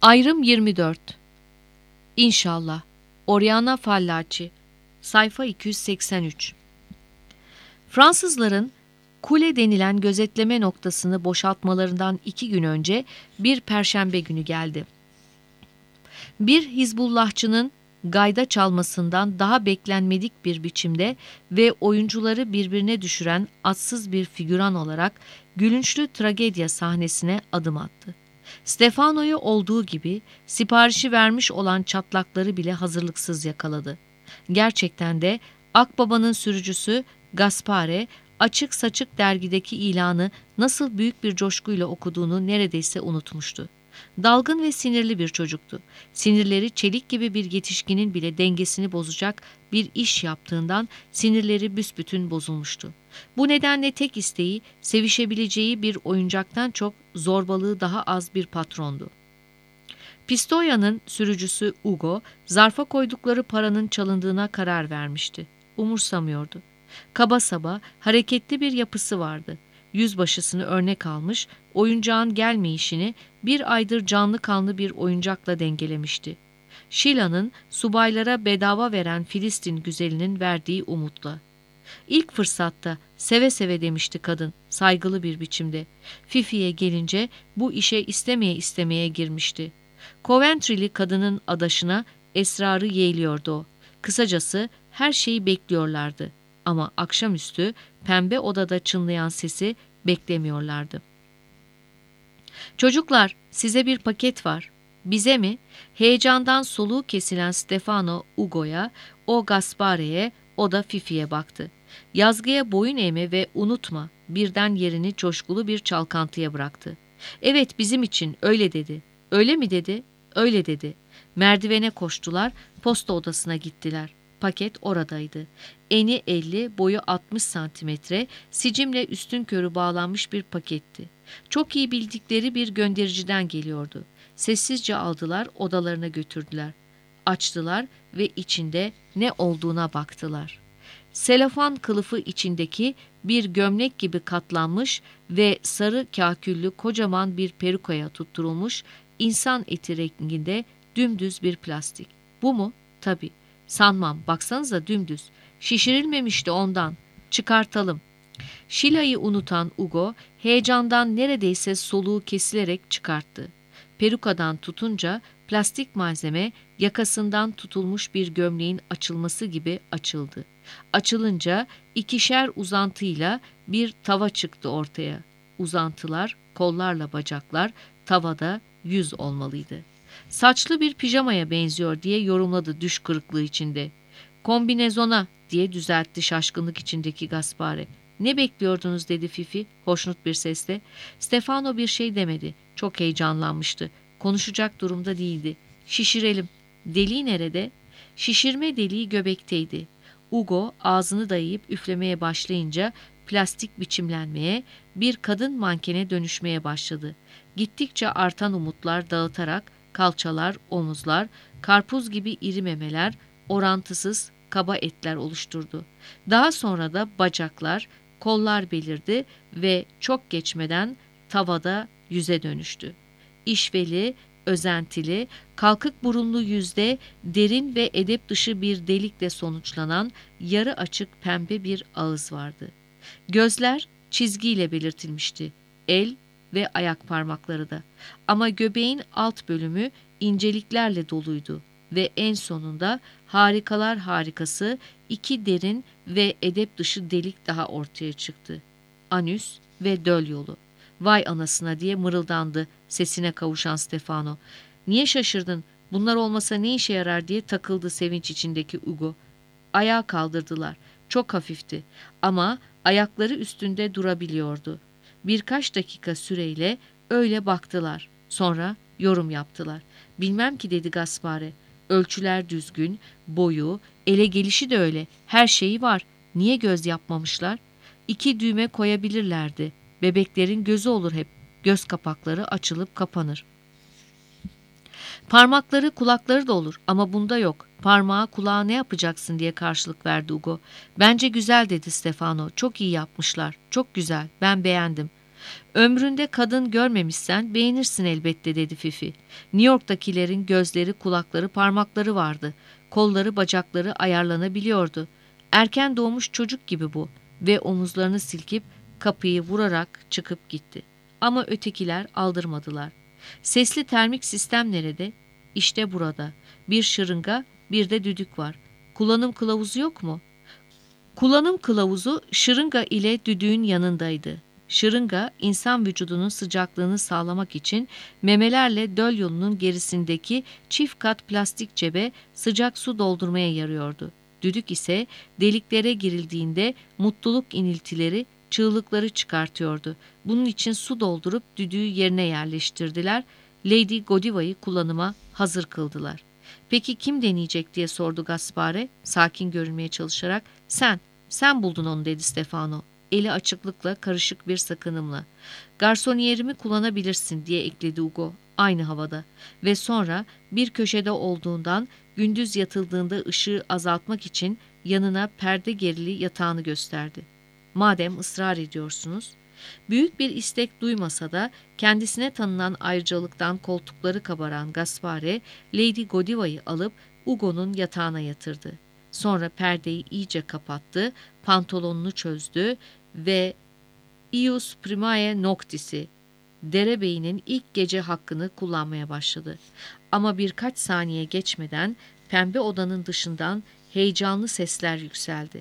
Ayrım 24. İnşallah. Oriana Fallaci. Sayfa 283. Fransızların kule denilen gözetleme noktasını boşaltmalarından 2 gün önce bir perşembe günü geldi. Bir Hizbullahçının gayda çalmasından daha beklenmedik bir biçimde ve oyuncuları birbirine düşüren atsız bir figüran olarak gülünçlü tragedya sahnesine adım attı. Stefano'yu olduğu gibi siparişi vermiş olan çatlakları bile hazırlıksız yakaladı. Gerçekten de Akbaba'nın sürücüsü Gaspare açık saçık dergideki ilanı nasıl büyük bir coşkuyla okuduğunu neredeyse unutmuştu. Dalgın ve sinirli bir çocuktu. Sinirleri çelik gibi bir yetişkinin bile dengesini bozacak bir iş yaptığından sinirleri büsbütün bozulmuştu. Bu nedenle tek isteği sevişebileceği bir oyuncaktan çok zorbalığı daha az bir patrondu. Pistoya'nın sürücüsü Ugo, zarfa koydukları paranın çalındığına karar vermişti. Umursamıyordu. Kaba saba, hareketli bir yapısı vardı. Yüzbaşısını örnek almış, oyuncağın gelmeyişini bir aydır canlı kanlı bir oyuncakla dengelemişti. Şila'nın subaylara bedava veren Filistin güzelinin verdiği umutla. İlk fırsatta seve seve demişti kadın saygılı bir biçimde. Fifi'ye gelince bu işe istemeye girmişti. Coventry'li kadının adaşına esrarı yeğliyordu o. Kısacası her şeyi bekliyorlardı. Ama akşamüstü pembe odada çınlayan sesi beklemiyorlardı. "Çocuklar, size bir paket var." "Bize mi?" Heyecandan soluğu kesilen Stefano Ugo'ya, o Gaspare'ye, o da Fifi'ye baktı. Yazgıya boyun eğme ve unutma birden yerini coşkulu bir çalkantıya bıraktı. "Evet, bizim için öyle dedi." "Öyle mi dedi?" "Öyle dedi." Merdivene koştular, posta odasına gittiler. Paket oradaydı. Eni 50, boyu 60 santimetre, sicimle üstünkörü bağlanmış bir paketti. Çok iyi bildikleri bir göndericiden geliyordu. Sessizce aldılar, odalarına götürdüler. Açtılar ve içinde ne olduğuna baktılar. Selofan kılıfı içindeki bir gömlek gibi katlanmış ve sarı kahküllü kocaman bir perukaya tutturulmuş, insan eti renginde dümdüz bir plastik. Bu mu? Tabii. Sanmam, baksanıza dümdüz. Şişirilmemişti ondan. Çıkartalım. Şila'yı unutan Ugo, heyecandan neredeyse soluğu kesilerek çıkarttı. Perukadan tutunca plastik malzeme yakasından tutulmuş bir gömleğin açılması gibi açıldı. Açılınca ikişer uzantıyla bir tava çıktı ortaya. Uzantılar, kollarla bacaklar, tavada yüz olmalıydı. "Saçlı bir pijamaya benziyor," diye yorumladı düş kırıklığı içinde. "Kombinezona," diye düzeltti şaşkınlık içindeki Gaspare. "Ne bekliyordunuz?" dedi Fifi hoşnut bir sesle. Stefano bir şey demedi. Çok heyecanlanmıştı. Konuşacak durumda değildi. "Şişirelim." "Deliği nerede?" Şişirme deliği göbekteydi. Ugo ağzını dayayıp üflemeye başlayınca plastik biçimlenmeye, bir kadın mankene dönüşmeye başladı. Gittikçe artan umutlar dağıtarak kalçalar, omuzlar, karpuz gibi iri memeler, orantısız kaba etler oluşturdu. Daha sonra da bacaklar, kollar belirdi ve çok geçmeden tavada yüze dönüştü. İşveli, özentili, kalkık burunlu yüzde derin ve edep dışı bir delikle sonuçlanan yarı açık pembe bir ağız vardı. Gözler çizgiyle belirtilmişti. El ve ayak parmakları da. Ama göbeğin alt bölümü inceliklerle doluydu ve en sonunda harikalar harikası 2 derin ve edep dışı delik daha ortaya çıktı. Anüs ve döl yolu. "Vay anasına," diye mırıldandı sesine kavuşan Stefano. "Niye şaşırdın? Bunlar olmasa ne işe yarar?" diye takıldı sevinç içindeki Ugo. Ayağa kaldırdılar. Çok hafifti ama ayakları üstünde durabiliyordu. Birkaç dakika süreyle öyle baktılar. Sonra yorum yaptılar. "Bilmem ki," dedi Gaspare. "Ölçüler düzgün, boyu, ele gelişi de öyle. Her şeyi var. Niye göz yapmamışlar? 2 düğme koyabilirlerdi. Bebeklerin gözü olur hep. Göz kapakları açılıp kapanır. Parmakları, kulakları da olur ama bunda yok. Parmağı, kulağı ne yapacaksın?" diye karşılık verdi Ugo. "Bence güzel," dedi Stefano. "Çok iyi yapmışlar. Çok güzel. Ben beğendim." Ömründe kadın görmemişsen beğenirsin elbette dedi Fifi. New York'takilerin gözleri, kulakları, parmakları vardı. Kolları, bacakları ayarlanabiliyordu. Erken doğmuş çocuk gibi bu ve omuzlarını silkip kapıyı vurarak çıkıp gitti. Ama ötekiler aldırmadılar. Sesli termik sistem nerede? İşte burada. Bir şırınga, bir de düdük var. Kullanım kılavuzu yok mu? Kullanım kılavuzu şırınga ile düdüğün yanındaydı. Şırınga, insan vücudunun sıcaklığını sağlamak için memelerle döl yolunun gerisindeki çift kat plastik cebe sıcak su doldurmaya yarıyordu. Düdük ise deliklere girildiğinde mutluluk iniltileri, çığlıkları çıkartıyordu. Bunun için su doldurup düdüğü yerine yerleştirdiler. Lady Godiva'yı kullanıma hazır kıldılar. "Peki kim deneyecek?" diye sordu Gaspare, sakin görünmeye çalışarak. Sen buldun onu," dedi Stefano, eli açıklıkla karışık bir sakınımla. "Garsoniyerimi kullanabilirsin," diye ekledi Ugo, aynı havada. Ve sonra bir köşede olduğundan gündüz yatıldığında ışığı azaltmak için yanına perde gerili yatağını gösterdi. "Madem ısrar ediyorsunuz." Büyük bir istek duymasa da kendisine tanınan ayrıcalıktan koltukları kabaran Gaspare, Lady Godiva'yı alıp Ugo'nun yatağına yatırdı. Sonra perdeyi iyice kapattı, pantolonunu çözdü ve ius primae noctis'i, derebeyinin ilk gece hakkını kullanmaya başladı. Ama birkaç saniye geçmeden pembe odanın dışından heyecanlı sesler yükseldi.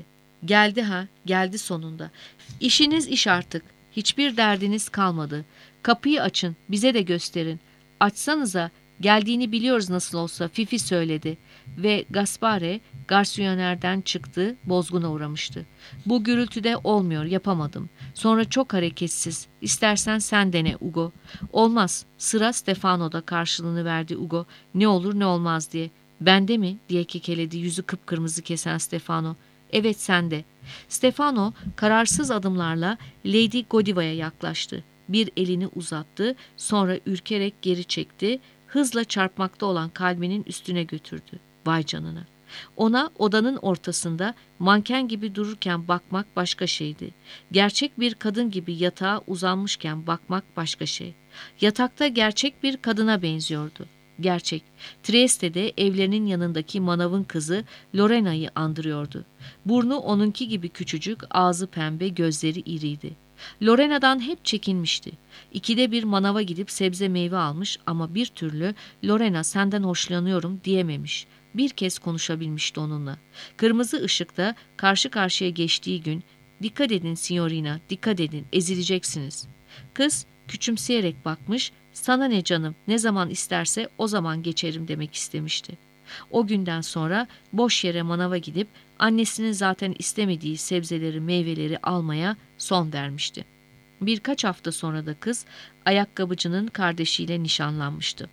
Geldi sonunda. İşiniz iş artık. Hiçbir derdiniz kalmadı. Kapıyı açın, bize de gösterin. Açsanıza, geldiğini biliyoruz nasıl olsa," Fifi söyledi. Ve Gaspare garsiyonerden çıktı, bozguna uğramıştı. "Bu gürültüde olmuyor, yapamadım. Sonra çok hareketsiz. İstersen sen dene Ugo." "Olmaz." Sıra Stefano'da, karşılığını verdi Ugo. "Ne olur ne olmaz diye." "Bende mi?" diye kekeledi yüzü kıpkırmızı kesen Stefano. "Evet, sende." Stefano kararsız adımlarla Lady Godiva'ya yaklaştı. Bir elini uzattı, sonra ürkerek geri çekti, hızla çarpmakta olan kalbinin üstüne götürdü. Vay canına! Ona odanın ortasında manken gibi dururken bakmak başka şeydi. Gerçek bir kadın gibi yatağa uzanmışken bakmak başka şey. Yatakta gerçek bir kadına benziyordu. Gerçek. Trieste'de evlerinin yanındaki manavın kızı Lorena'yı andırıyordu. Burnu onunki gibi küçücük, ağzı pembe, gözleri iriydi. Lorena'dan hep çekinmişti. İkide bir manava gidip sebze meyve almış ama bir türlü "Lorena, senden hoşlanıyorum," diyememiş. Bir kez konuşabilmişti onunla. Kırmızı ışıkta karşı karşıya geçtiği gün "Dikkat edin signorina, dikkat edin, ezileceksiniz." Kız küçümseyerek bakmış, "Sana ne canım, ne zaman isterse o zaman geçerim," demek istemişti. O günden sonra boş yere manava gidip annesinin zaten istemediği sebzeleri, meyveleri almaya son vermişti. Birkaç hafta sonra da kız ayakkabıcının kardeşiyle nişanlanmıştı.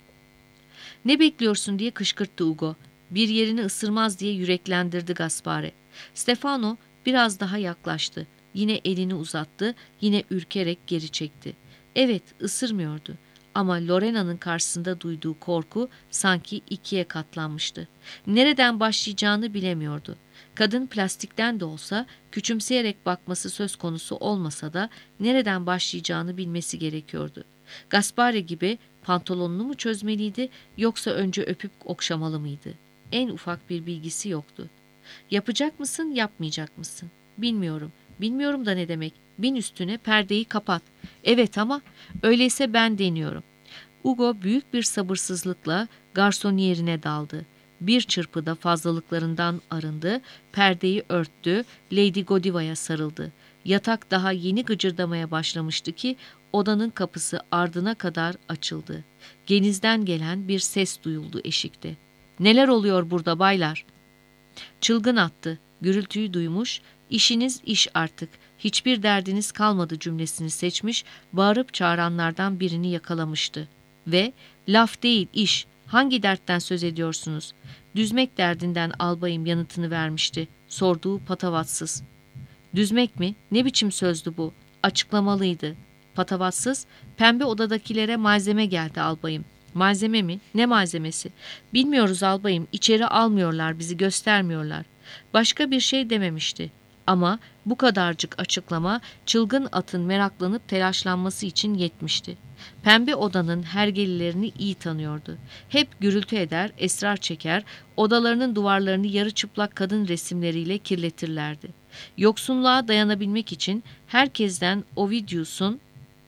"Ne bekliyorsun?" diye kışkırttı Ugo. "Bir yerini ısırmaz," diye yüreklendirdi Gaspare. Stefano biraz daha yaklaştı. Yine elini uzattı, yine ürkerek geri çekti. Evet, ısırmıyordu. Ama Lorena'nın karşısında duyduğu korku sanki ikiye katlanmıştı. Nereden başlayacağını bilemiyordu. Kadın plastikten de olsa, küçümseyerek bakması söz konusu olmasa da nereden başlayacağını bilmesi gerekiyordu. Gaspare gibi pantolonunu mu çözmeliydi, yoksa önce öpüp okşamalı mıydı? En ufak bir bilgisi yoktu. "Yapacak mısın, yapmayacak mısın?" "Bilmiyorum." "Bilmiyorum da ne demek? Bin üstüne, perdeyi kapat." "Evet ama öyleyse ben deniyorum." Ugo büyük bir sabırsızlıkla garsoniyerine daldı. Bir çırpıda fazlalıklarından arındı, perdeyi örttü, Lady Godiva'ya sarıldı. Yatak daha yeni gıcırdamaya başlamıştı ki odanın kapısı ardına kadar açıldı. Genizden gelen bir ses duyuldu eşikte. "Neler oluyor burada baylar?" Çılgın attı. Gürültüyü duymuş, "İşiniz iş artık, hiçbir derdiniz kalmadı," cümlesini seçmiş, bağırıp çağıranlardan birini yakalamıştı. Ve "Laf değil, iş. Hangi dertten söz ediyorsunuz?" "Düzmek derdinden albayım," yanıtını vermişti, sorduğu patavatsız. "Düzmek mi? Ne biçim sözdü bu?" Açıklamalıydı. Patavatsız, "Pembe odadakilere malzeme geldi albayım." "Malzeme mi? Ne malzemesi?" "Bilmiyoruz albayım, içeri almıyorlar, bizi göstermiyorlar." Başka bir şey dememişti. Ama bu kadarcık açıklama çılgın atın meraklanıp telaşlanması için yetmişti. Pembe odanın hergelilerini iyi tanıyordu. Hep gürültü eder, esrar çeker, odalarının duvarlarını yarı çıplak kadın resimleriyle kirletirlerdi. Yoksunluğa dayanabilmek için herkesten Ovidius'un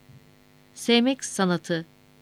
Sevmek Sanatı,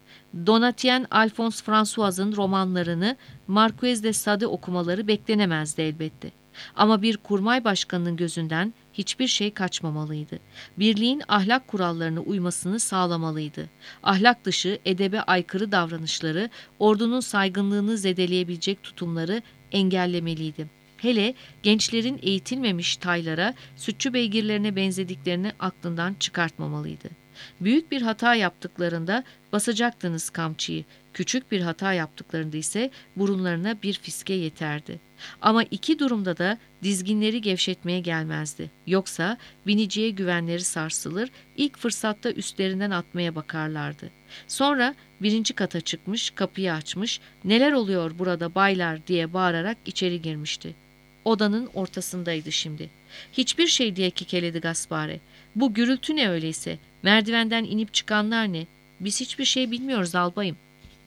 Donatien Alphonse François'ın romanlarını Marquez de Sade okumaları beklenemezdi elbette. Ama bir kurmay başkanının gözünden hiçbir şey kaçmamalıydı. Birliğin ahlak kurallarına uymasını sağlamalıydı. Ahlak dışı, edebe aykırı davranışları, ordunun saygınlığını zedeleyebilecek tutumları engellemeliydi. Hele gençlerin eğitilmemiş taylara, sütçü beygirlerine benzediklerini aklından çıkartmamalıydı. Büyük bir hata yaptıklarında basacaktınız kamçıyı, küçük bir hata yaptıklarında ise burunlarına bir fiske yeterdi. Ama iki durumda da dizginleri gevşetmeye gelmezdi. Yoksa biniciye güvenleri sarsılır, ilk fırsatta üstlerinden atmaya bakarlardı. Sonra birinci kata çıkmış, kapıyı açmış, "Neler oluyor burada baylar?" diye bağırarak içeri girmişti. Odanın ortasındaydı şimdi. "Hiçbir şey," diye kekeledi Gaspare. "Bu gürültü ne öyleyse? Merdivenden inip çıkanlar ne?" "Biz hiçbir şey bilmiyoruz albayım."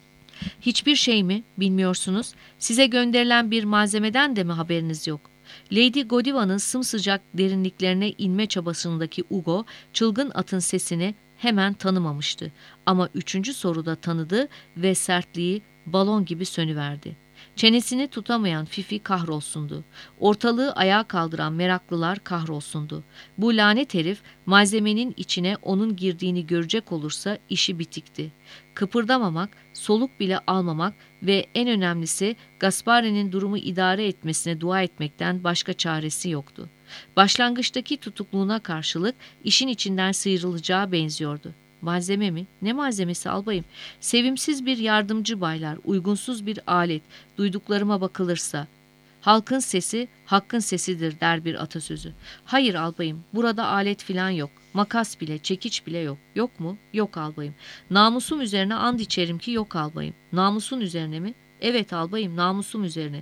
"Hiçbir şey mi bilmiyorsunuz? Size gönderilen bir malzemeden de mi haberiniz yok?" Lady Godiva'nın sımsıcak derinliklerine inme çabasındaki Ugo, çılgın atın sesini hemen tanımamıştı. Ama üçüncü soruda tanıdı ve sertliği balon gibi sönüverdi. Çenesini tutamayan Fifi kahrolsundu. Ortalığı ayağa kaldıran meraklılar kahrolsundu. Bu lanet herif malzemenin içine onun girdiğini görecek olursa işi bitikti. Kıpırdamamak, soluk bile almamak ve en önemlisi Gaspare'nin durumu idare etmesine dua etmekten başka çaresi yoktu. Başlangıçtaki tutukluğuna karşılık işin içinden sıyrılacağı benziyordu. Malzeme mi? Ne malzemesi albayım? Sevimsiz bir yardımcı baylar, uygunsuz bir alet, duyduklarıma bakılırsa. Halkın sesi, hakkın sesidir der bir atasözü. Hayır albayım, burada alet filan yok. Makas bile, çekiç bile yok. Yok mu? Yok albayım. Namusum üzerine and içerim ki yok albayım. Namusun üzerine mi? Evet albayım, namusum üzerine.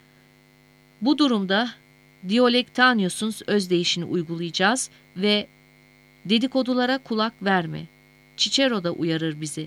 Bu durumda Diolectanius'un özdeyişini uygulayacağız ve dedikodulara kulak verme. Cicero da uyarır bizi.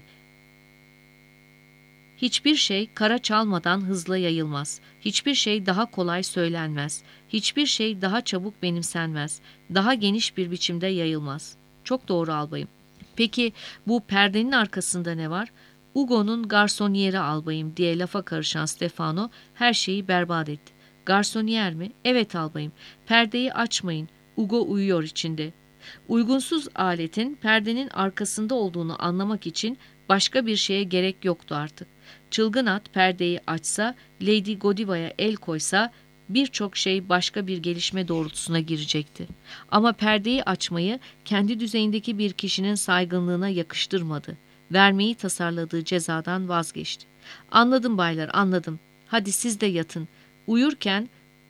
Hiçbir şey kara çalmadan hızla yayılmaz. Hiçbir şey daha kolay söylenmez. Hiçbir şey daha çabuk benimsenmez. Daha geniş bir biçimde yayılmaz. Çok doğru albayım. Peki bu perdenin arkasında ne var? Ugo'nun garsoniyeri albayım diye lafa karışan Stefano her şeyi berbat etti. Garsoniyer mi? Evet albayım. Perdeyi açmayın. Ugo uyuyor içinde. Uygunsuz aletin perdenin arkasında olduğunu anlamak için başka bir şeye gerek yoktu artık. Çılgın at perdeyi açsa, Lady Godiva'ya el koysa birçok şey başka bir gelişme doğrultusuna girecekti. Ama perdeyi açmayı kendi düzeyindeki bir kişinin saygınlığına yakıştırmadı. Vermeyi tasarladığı cezadan vazgeçti. Anladım baylar, anladım. Hadi siz de yatın. Uyurken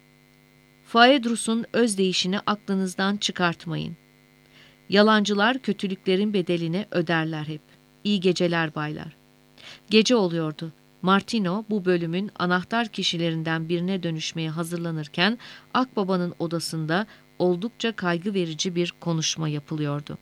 Phaedrus'un özdeyişini aklınızdan çıkartmayın. Yalancılar kötülüklerin bedelini öderler hep. İyi geceler baylar. Gece oluyordu. Martino bu bölümün anahtar kişilerinden birine dönüşmeye hazırlanırken Akbaba'nın odasında oldukça kaygı verici bir konuşma yapılıyordu.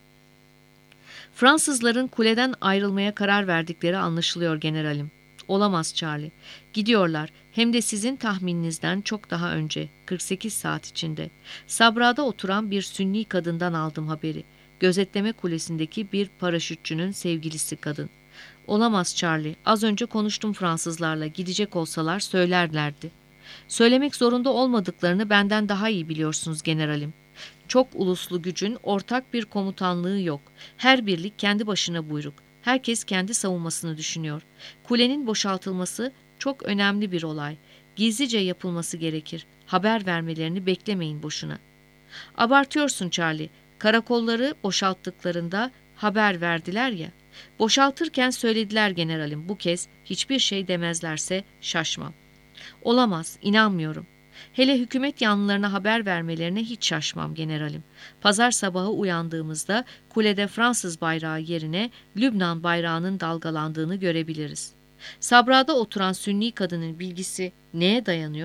Fransızların kuleden ayrılmaya karar verdikleri anlaşılıyor generalim. Olamaz Charlie. Gidiyorlar. Hem de sizin tahmininizden çok daha önce. 48 saat içinde. Sabra'da oturan bir Sünni kadından aldım haberi. Gözetleme kulesindeki bir paraşütçünün sevgilisi kadın. Olamaz Charlie. Az önce konuştum Fransızlarla. Gidecek olsalar söylerlerdi. Söylemek zorunda olmadıklarını benden daha iyi biliyorsunuz generalim. Çok uluslu gücün ortak bir komutanlığı yok. Her birlik kendi başına buyruk. Herkes kendi savunmasını düşünüyor. Kulenin boşaltılması çok önemli bir olay. Gizlice yapılması gerekir. Haber vermelerini beklemeyin boşuna. Abartıyorsun Charlie. Karakolları boşalttıklarında haber verdiler ya. Boşaltırken söylediler generalim. Bu kez hiçbir şey demezlerse şaşmam. Olamaz, inanmıyorum. Hele hükümet yanlılarına haber vermelerine hiç şaşmam generalim. Pazar sabahı uyandığımızda kulede Fransız bayrağı yerine Lübnan bayrağının dalgalandığını görebiliriz. Sabra'da oturan Sünni kadının bilgisi neye dayanıyor?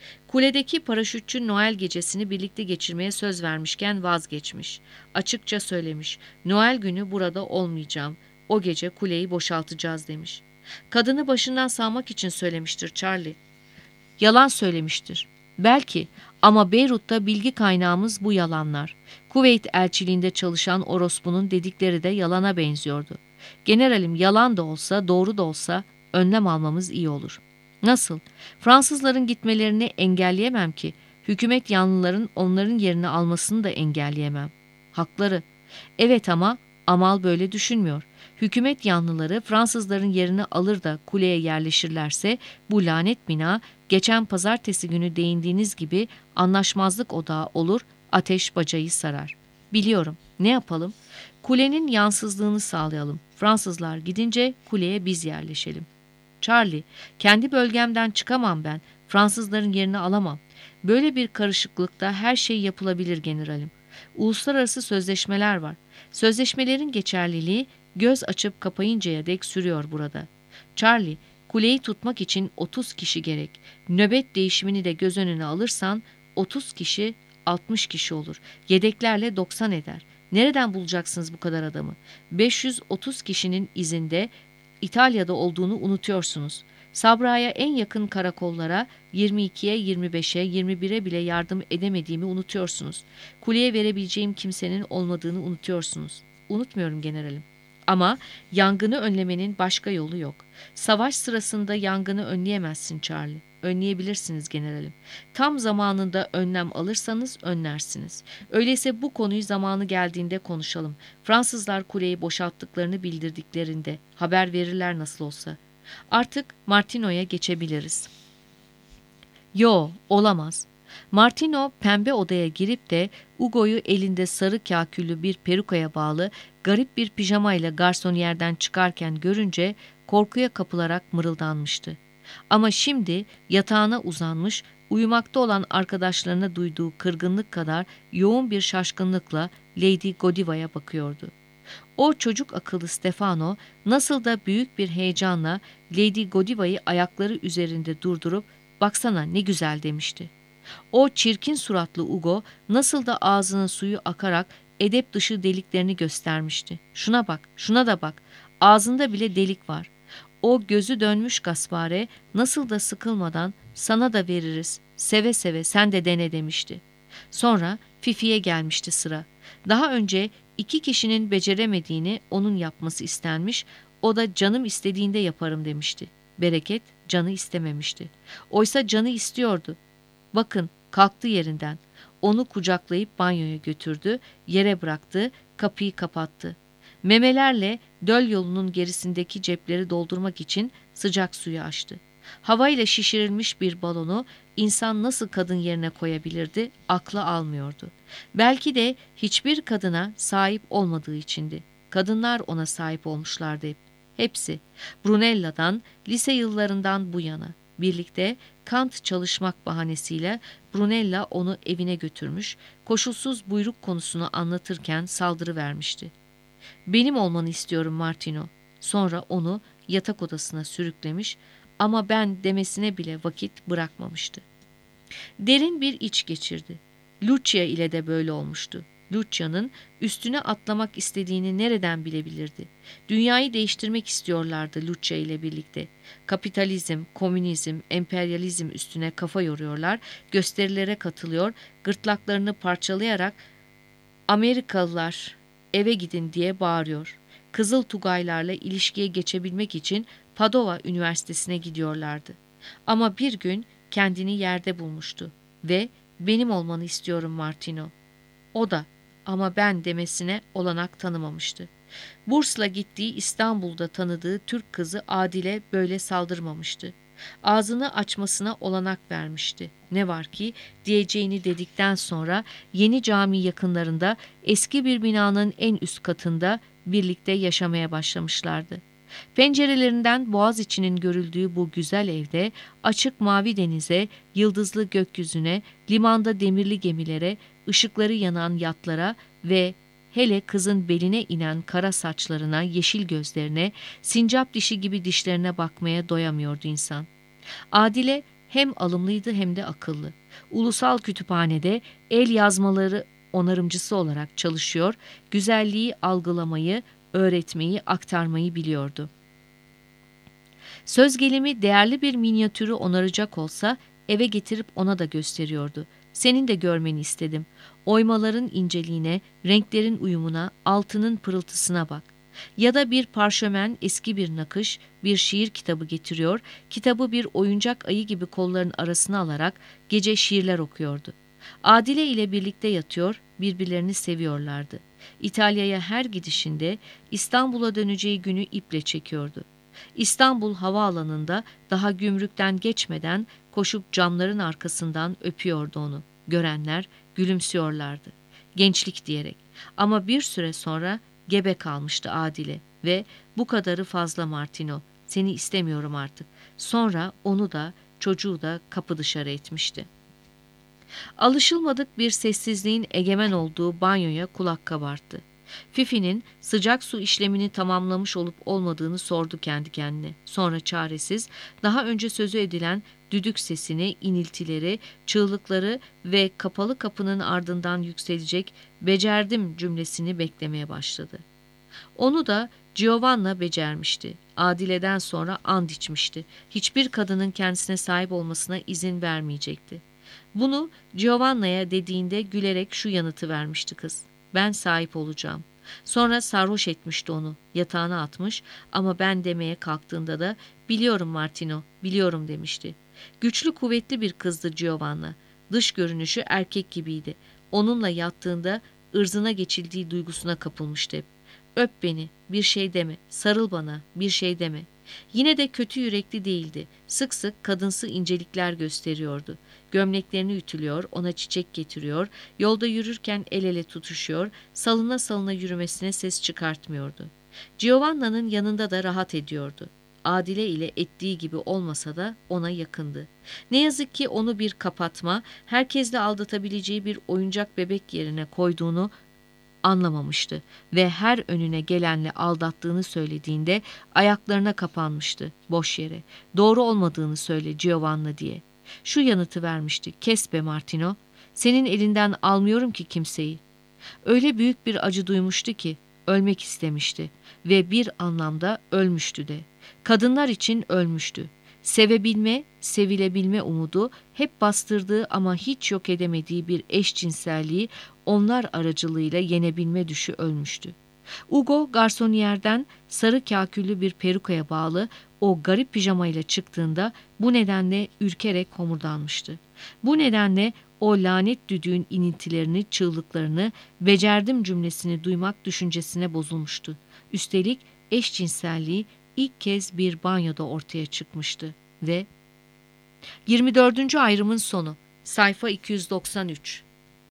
Kuledeki paraşütçü Noel gecesini birlikte geçirmeye söz vermişken vazgeçmiş. Açıkça söylemiş, Noel günü burada olmayacağım. O gece kuleyi boşaltacağız demiş. Kadını başından sağmak için söylemiştir Charlie. Yalan söylemiştir. Belki, ama Beyrut'ta bilgi kaynağımız bu yalanlar. Kuveyt elçiliğinde çalışan orospunun dedikleri de yalana benziyordu. Generalim, yalan da olsa, doğru da olsa önlem almamız iyi olur. Nasıl? Fransızların gitmelerini engelleyemem ki. Hükümet yanlıların onların yerini almasını da engelleyemem. Hakları. Evet, ama Amal böyle düşünmüyor. Hükümet yanlıları Fransızların yerini alır da kuleye yerleşirlerse bu lanet bina geçen pazartesi günü değindiğiniz gibi anlaşmazlık odağı olur, ateş bacayı sarar. Biliyorum. Ne yapalım? Kulenin yansızlığını sağlayalım. Fransızlar gidince kuleye biz yerleşelim. Charlie, kendi bölgemden çıkamam ben. Fransızların yerini alamam. Böyle bir karışıklıkta her şey yapılabilir generalim. Uluslararası sözleşmeler var. Sözleşmelerin geçerliliği göz açıp kapayıncaya dek sürüyor burada. Charlie, kuleyi tutmak için 30 kişi gerek. Nöbet değişimini de göz önüne alırsan 30 kişi 60 kişi olur. Yedeklerle 90 eder. Nereden bulacaksınız bu kadar adamı? 530 kişinin izinde İtalya'da olduğunu unutuyorsunuz. Sabra'ya en yakın karakollara 22'ye, 25'e, 21'e bile yardım edemediğimi unutuyorsunuz. Kuleye verebileceğim kimsenin olmadığını unutuyorsunuz. Unutmuyorum generalim. Ama yangını önlemenin başka yolu yok. Savaş sırasında yangını önleyemezsin Charlie. Önleyebilirsiniz generalim. Tam zamanında önlem alırsanız önlersiniz. Öyleyse bu konuyu zamanı geldiğinde konuşalım. Fransızlar kuleyi boşalttıklarını bildirdiklerinde haber verirler nasıl olsa. Artık Martino'ya geçebiliriz. Yo, olamaz. Martino pembe odaya girip de Ugo'yu elinde sarı kaküllü bir perukaya bağlı garip bir pijamayla garsoniyerden çıkarken görünce korkuya kapılarak mırıldanmıştı. Ama şimdi yatağına uzanmış, uyumakta olan arkadaşlarına duyduğu kırgınlık kadar yoğun bir şaşkınlıkla Lady Godiva'ya bakıyordu. O çocuk akıllı Stefano nasıl da büyük bir heyecanla Lady Godiva'yı ayakları üzerinde durdurup "Baksana ne güzel" demişti. O çirkin suratlı Ugo nasıl da ağzının suyu akarak edep dışı deliklerini göstermişti. "Şuna bak, şuna da bak. Ağzında bile delik var." O gözü dönmüş Gaspare nasıl da sıkılmadan "Sana da veririz. Seve seve sen de dene" demişti. Sonra Fifi'ye gelmişti sıra. Daha önce 2 kişinin beceremediğini onun yapması istenmiş, o da "Canım istediğinde yaparım" demişti. Bereket canı istememişti. Oysa canı istiyordu. Bakın, kalktı yerinden. Onu kucaklayıp banyoya götürdü, yere bıraktı, kapıyı kapattı. Memelerle döl yolunun gerisindeki cepleri doldurmak için sıcak suyu açtı. Havayla şişirilmiş bir balonu insan nasıl kadın yerine koyabilirdi, aklı almıyordu. Belki de hiçbir kadına sahip olmadığı içindi. Kadınlar ona sahip olmuşlardı hep. Hepsi. Brunella'dan, lise yıllarından bu yana. Birlikte Kant çalışmak bahanesiyle Brunella onu evine götürmüş, koşulsuz buyruk konusunu anlatırken saldırı vermişti. "Benim olmanı istiyorum Martino." Sonra onu yatak odasına sürüklemiş ama ben demesine bile vakit bırakmamıştı. Derin bir iç geçirdi. Lucia ile de böyle olmuştu. Lucia'nın üstüne atlamak istediğini nereden bilebilirdi? Dünyayı değiştirmek istiyorlardı Lucia ile birlikte. Kapitalizm, komünizm, emperyalizm üstüne kafa yoruyorlar, gösterilere katılıyor, gırtlaklarını parçalayarak "Amerikalılar eve gidin" diye bağırıyor. Kızıl Tugaylarla ilişkiye geçebilmek için Padova Üniversitesi'ne gidiyorlardı. Ama bir gün kendini yerde bulmuştu ve "Benim olmanı istiyorum Martino." O da "Ama ben" demesine olanak tanımamıştı. Burs'la gittiği İstanbul'da tanıdığı Türk kızı Adile böyle saldırmamıştı. Ağzını açmasına olanak vermişti. Ne var ki diyeceğini dedikten sonra yeni cami yakınlarında eski bir binanın en üst katında birlikte yaşamaya başlamışlardı. Pencerelerinden Boğaziçi'nin görüldüğü bu güzel evde açık mavi denize, yıldızlı gökyüzüne, limanda demirli gemilere, ışıkları yanan yatlara ve hele kızın beline inen kara saçlarına, yeşil gözlerine, sincap dişi gibi dişlerine bakmaya doyamıyordu insan. Adile hem alımlıydı hem de akıllı. Ulusal Kütüphane'de el yazmaları onarımcısı olarak çalışıyor, güzelliği algılamayı, öğretmeyi, aktarmayı biliyordu. Söz gelimi değerli bir minyatürü onaracak olsa eve getirip ona da gösteriyordu. Senin de görmeni istedim. Oymaların inceliğine, renklerin uyumuna, altının pırıltısına bak. Ya da bir parşömen, eski bir nakış, bir şiir kitabı getiriyor, kitabı bir oyuncak ayı gibi kolların arasına alarak gece şiirler okuyordu. Adile ile birlikte yatıyor, birbirlerini seviyorlardı. İtalya'ya her gidişinde İstanbul'a döneceği günü iple çekiyordu. İstanbul havaalanında daha gümrükten geçmeden koşup camların arkasından öpüyordu onu. Görenler gülümsüyorlardı. Gençlik diyerek. Ama bir süre sonra gebe kalmıştı Adile ve bu kadarı fazla Martino. Seni istemiyorum artık. Sonra onu da çocuğu da kapı dışarı etmişti. Alışılmadık bir sessizliğin egemen olduğu banyoya kulak kabarttı. Fifi'nin sıcak su işlemini tamamlamış olup olmadığını sordu kendi kendine. Sonra çaresiz, daha önce sözü edilen düdük sesini, iniltileri, çığlıkları ve kapalı kapının ardından yükselecek "becerdim" cümlesini beklemeye başladı. Onu da Giovanna becermişti. Adile'den sonra and içmişti. Hiçbir kadının kendisine sahip olmasına izin vermeyecekti. Bunu Giovanna'ya dediğinde gülerek şu yanıtı vermişti kız: "Ben sahip olacağım." Sonra sarhoş etmişti onu, yatağına atmış ama ben demeye kalktığında da "Biliyorum Martino, biliyorum" demişti. Güçlü kuvvetli bir kızdı Giovanna. Dış görünüşü erkek gibiydi. Onunla yattığında ırzına geçildiği duygusuna kapılmıştı hep. "Öp beni, bir şey deme, sarıl bana, bir şey deme." Yine de kötü yürekli değildi. Sık sık kadınsı incelikler gösteriyordu. Gömleklerini ütülüyor, ona çiçek getiriyor, yolda yürürken el ele tutuşuyor, salına salına yürümesine ses çıkartmıyordu. Giovanna'nın yanında da rahat ediyordu. Adile ile ettiği gibi olmasa da ona yakındı. Ne yazık ki onu bir kapatma, herkesle aldatabileceği bir oyuncak bebek yerine koyduğunu anlamamıştı ve her önüne gelenle aldattığını söylediğinde ayaklarına kapanmıştı boş yere. "Doğru olmadığını söyle Giovanna" diye. Şu yanıtı vermişti: "Kes be Martino, senin elinden almıyorum ki kimseyi." Öyle büyük bir acı duymuştu ki ölmek istemişti ve bir anlamda ölmüştü de. Kadınlar için ölmüştü. Sevebilme, sevilebilme umudu, hep bastırdığı ama hiç yok edemediği bir eşcinselliği onlar aracılığıyla yenebilme düşü ölmüştü. Ugo garsoniyerden sarı kaküllü bir perukaya bağlı o garip pijamayla çıktığında bu nedenle ürkerek homurdanmıştı. Bu nedenle o lanet düdüğün iniltilerini, çığlıklarını, "becerdim" cümlesini duymak düşüncesine bozulmuştu. Üstelik eşcinselliği ilk kez bir banyoda ortaya çıkmıştı ve 24. ayrımın sonu, sayfa 293.